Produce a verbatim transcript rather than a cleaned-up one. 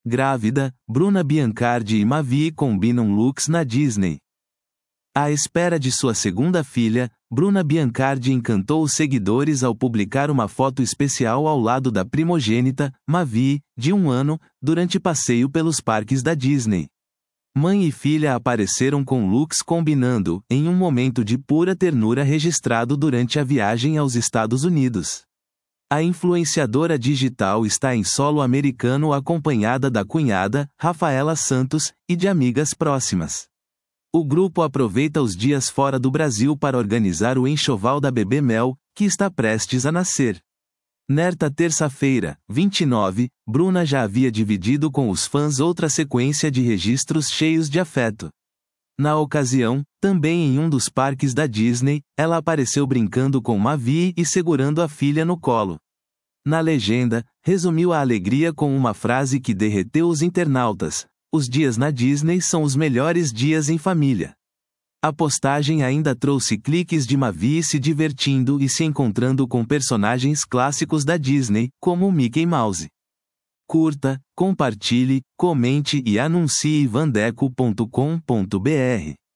Grávida, Bruna Biancardi e Mavi combinam looks na Disney. À espera de sua segunda filha, Bruna Biancardi encantou os seguidores ao publicar uma foto especial ao lado da primogênita, Mavi, de um ano, durante passeio pelos parques da Disney. Mãe e filha apareceram com looks combinando, em um momento de pura ternura registrado durante a viagem aos Estados Unidos. A influenciadora digital está em solo americano acompanhada da cunhada, Rafaela Santos, e de amigas próximas. O grupo aproveita os dias fora do Brasil para organizar o enxoval da bebê Mel, que está prestes a nascer. Nesta terça-feira, vinte e nove, Bruna já havia dividido com os fãs outra sequência de registros cheios de afeto. Na ocasião, também em um dos parques da Disney, ela apareceu brincando com Mavi e segurando a filha no colo. Na legenda, resumiu a alegria com uma frase que derreteu os internautas: "Os dias na Disney são os melhores dias em família." A postagem ainda trouxe cliques de Mavi se divertindo e se encontrando com personagens clássicos da Disney, como o Mickey Mouse. Curta, compartilhe, comente e anuncie vandeco ponto com ponto br.